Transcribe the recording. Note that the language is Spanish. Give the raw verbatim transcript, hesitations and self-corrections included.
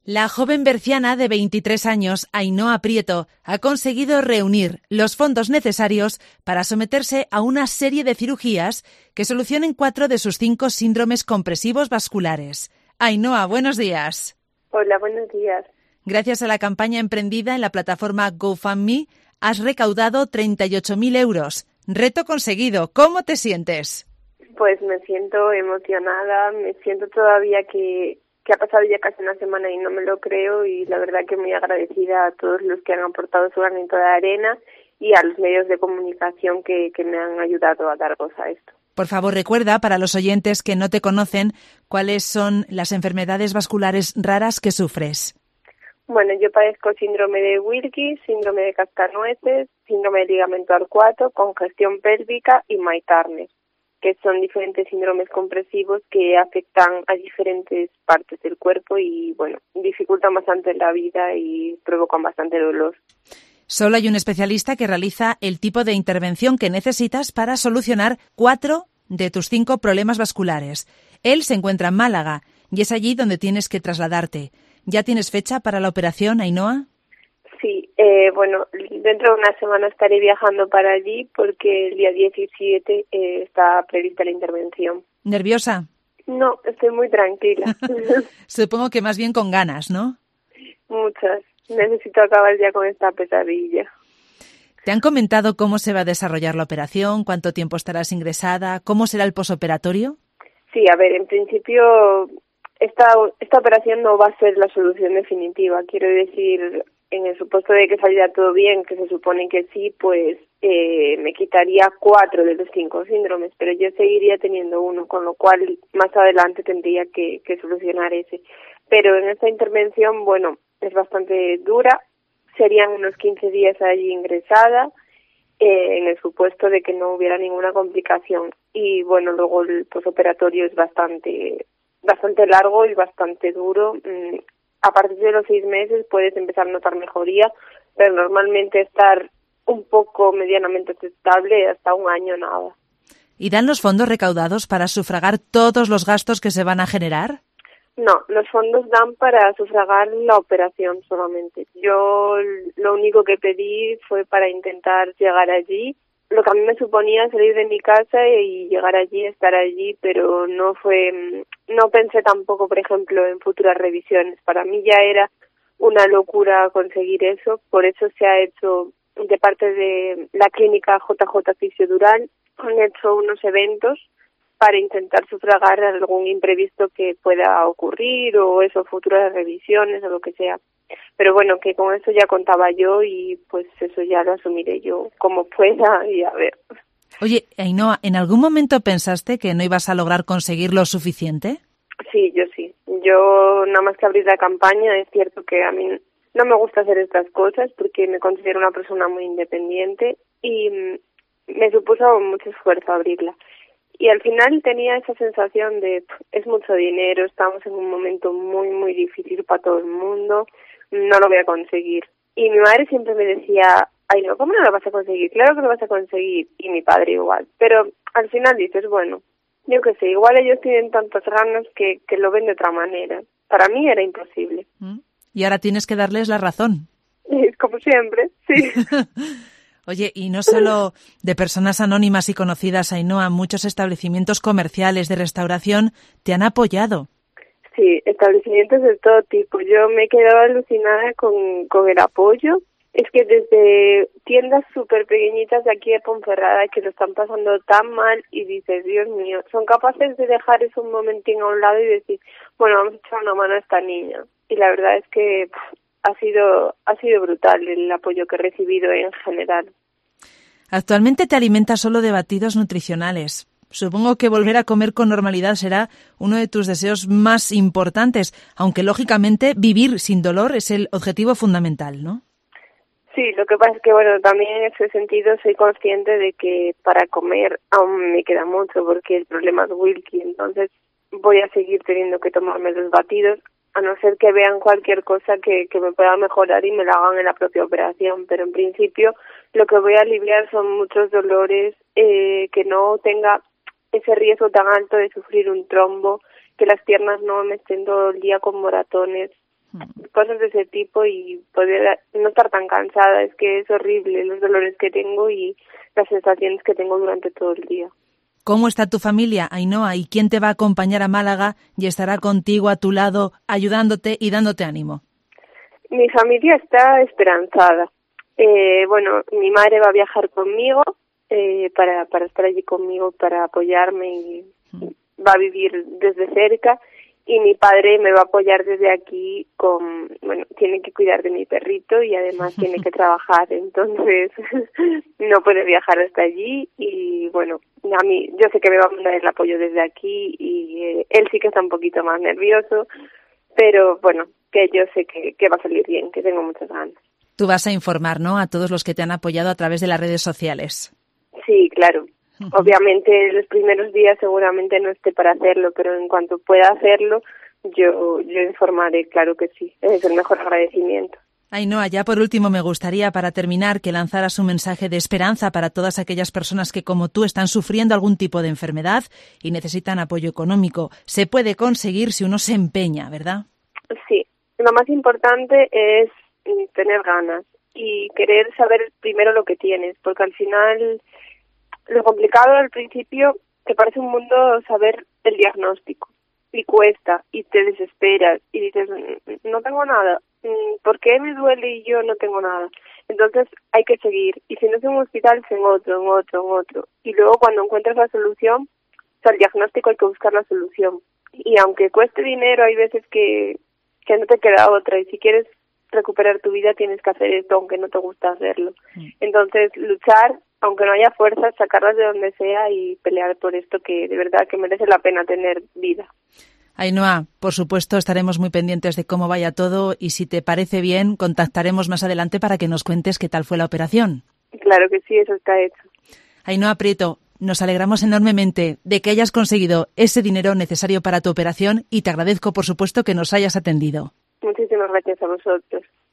La joven berciana de veintitrés años, Ainhoa Prieto, ha conseguido reunir los fondos necesarios para someterse a una serie de cirugías que solucionen cuatro de sus cinco síndromes compresivos vasculares. Ainhoa, buenos días. Hola, buenos días. Gracias a la campaña emprendida en la plataforma GoFundMe, has recaudado treinta y ocho mil euros. Reto conseguido. ¿Cómo te sientes? Pues me siento emocionada, me siento todavía que... que ha pasado ya casi una semana y no me lo creo, y la verdad que muy agradecida a todos los que han aportado su granito de arena y a los medios de comunicación que, que me han ayudado a dar voz a esto. Por favor, recuerda para los oyentes que no te conocen cuáles son las enfermedades vasculares raras que sufres. Bueno, yo padezco síndrome de Wilkie, síndrome de cascanueces, síndrome de ligamento arcuato, congestión pélvica y May Turner, que son diferentes síndromes compresivos que afectan a diferentes partes del cuerpo y, bueno, dificultan bastante la vida y provocan bastante dolor. Solo hay un especialista que realiza el tipo de intervención que necesitas para solucionar cuatro de tus cinco problemas vasculares. Él se encuentra en Málaga y es allí donde tienes que trasladarte. ¿Ya tienes fecha para la operación, Ainhoa? Sí, eh, bueno, dentro de una semana estaré viajando para allí porque el día diecisiete eh, está prevista la intervención. ¿Nerviosa? No, estoy muy tranquila. Supongo que más bien con ganas, ¿no? Muchas. Necesito acabar ya con esta pesadilla. ¿Te han comentado cómo se va a desarrollar la operación? ¿Cuánto tiempo estarás ingresada? ¿Cómo será el posoperatorio? Sí, a ver, en principio esta, esta operación no va a ser la solución definitiva. Quiero decir, en el supuesto de que saliera todo bien, que se supone que sí, pues eh, me quitaría cuatro de los cinco síndromes, pero yo seguiría teniendo uno, con lo cual más adelante tendría que, que solucionar ese. Pero en esta intervención, bueno, es bastante dura, serían unos quince días allí ingresada, eh, en el supuesto de que no hubiera ninguna complicación. Y bueno, luego el posoperatorio es bastante, bastante largo y bastante duro. Mm, A partir de los seis meses puedes empezar a notar mejoría, pero normalmente estar un poco medianamente aceptable hasta un año nada. ¿Y dan los fondos recaudados para sufragar todos los gastos que se van a generar? No, los fondos dan para sufragar la operación solamente. Yo lo único que pedí fue para intentar llegar allí. Lo que a mí me suponía salir de mi casa y llegar allí, estar allí, pero no fue, no pensé tampoco, por ejemplo, en futuras revisiones. Para mí ya era una locura conseguir eso, por eso se ha hecho de parte de la clínica J J Fisiodural, han hecho unos eventos para intentar sufragar algún imprevisto que pueda ocurrir o eso, futuras revisiones o lo que sea. Pero bueno, que con eso ya contaba yo y pues eso ya lo asumiré yo como pueda y a ver. Oye, Ainhoa, ¿en algún momento pensaste que no ibas a lograr conseguir lo suficiente? Sí, yo sí. Yo nada más que abrir la campaña, es cierto que a mí no me gusta hacer estas cosas porque me considero una persona muy independiente y me supuso mucho esfuerzo abrirla. Y al final tenía esa sensación de, es mucho dinero, estamos en un momento muy, muy difícil para todo el mundo, no lo voy a conseguir. Y mi madre siempre me decía, ay no, ¿cómo no lo vas a conseguir? Claro que lo vas a conseguir. Y mi padre igual. Pero al final dices, bueno, yo qué sé, igual ellos tienen tantas ganas que, que lo ven de otra manera. Para mí era imposible. Y ahora tienes que darles la razón. Y como siempre, sí. Oye, y no solo de personas anónimas y conocidas, Ainhoa, muchos establecimientos comerciales de restauración te han apoyado. Sí, establecimientos de todo tipo. Yo me he quedado alucinada con, con el apoyo. Es que desde tiendas súper pequeñitas de aquí de Ponferrada que lo están pasando tan mal y dices, Dios mío, son capaces de dejar eso un momentín a un lado y decir, bueno, vamos a echar una mano a esta niña. Y la verdad es que pff, ha sido ha sido brutal el apoyo que he recibido en general. Actualmente te alimentas solo de batidos nutricionales. Supongo que volver a comer con normalidad será uno de tus deseos más importantes, aunque lógicamente vivir sin dolor es el objetivo fundamental, ¿no? Sí, lo que pasa es que, bueno, también en ese sentido soy consciente de que para comer aún me queda mucho porque el problema es Wilkie, entonces voy a seguir teniendo que tomarme los batidos, a no ser que vean cualquier cosa que, que me pueda mejorar y me la hagan en la propia operación, pero en principio lo que voy a aliviar son muchos dolores, eh, que no tenga ese riesgo tan alto de sufrir un trombo, que las piernas no me estén todo el día con moratones. cosas de ese tipo y poder no estar tan cansada. Es que es horrible los dolores que tengo y las sensaciones que tengo durante todo el día. ¿Cómo está tu familia, Ainhoa? ¿Y quién te va a acompañar a Málaga y estará contigo a tu lado, ayudándote y dándote ánimo? Mi familia está esperanzada. Eh, bueno, mi madre va a viajar conmigo eh, para, para estar allí conmigo, para apoyarme y va a vivir desde cerca. Y mi padre me va a apoyar desde aquí con, bueno, tiene que cuidar de mi perrito y además tiene que trabajar, entonces no puede viajar hasta allí y bueno, a mí, yo sé que me va a mandar el apoyo desde aquí y eh, él sí que está un poquito más nervioso, pero bueno, que yo sé que, que va a salir bien, que tengo muchas ganas. Tú vas a informar, ¿no?, a todos los que te han apoyado a través de las redes sociales. Sí, claro. Obviamente los primeros días seguramente no esté para hacerlo, pero en cuanto pueda hacerlo, yo yo informaré, claro que sí. Es el mejor agradecimiento. Ainhoa, ya por último me gustaría, para terminar, que lanzaras un mensaje de esperanza para todas aquellas personas que, como tú, están sufriendo algún tipo de enfermedad y necesitan apoyo económico. Se puede conseguir si uno se empeña, ¿verdad? Sí. Lo más importante es tener ganas y querer saber primero lo que tienes, porque al final lo complicado al principio te parece un mundo saber el diagnóstico y cuesta y te desesperas y dices no tengo nada, ¿por qué me duele y yo no tengo nada? Entonces hay que seguir y si no es en un hospital es en otro, en otro, en otro y luego cuando encuentras la solución, o sea, el diagnóstico hay que buscar la solución y aunque cueste dinero hay veces que, que no te queda otra y si quieres recuperar tu vida tienes que hacer esto aunque no te gusta hacerlo. Entonces luchar aunque no haya fuerzas, sacarlas de donde sea y pelear por esto que de verdad que merece la pena tener vida. Ainhoa, por supuesto estaremos muy pendientes de cómo vaya todo y si te parece bien contactaremos más adelante para que nos cuentes qué tal fue la operación. Claro que sí, eso está hecho. Ainhoa Prieto, nos alegramos enormemente de que hayas conseguido ese dinero necesario para tu operación y te agradezco por supuesto que nos hayas atendido. Muchísimas gracias a vosotros.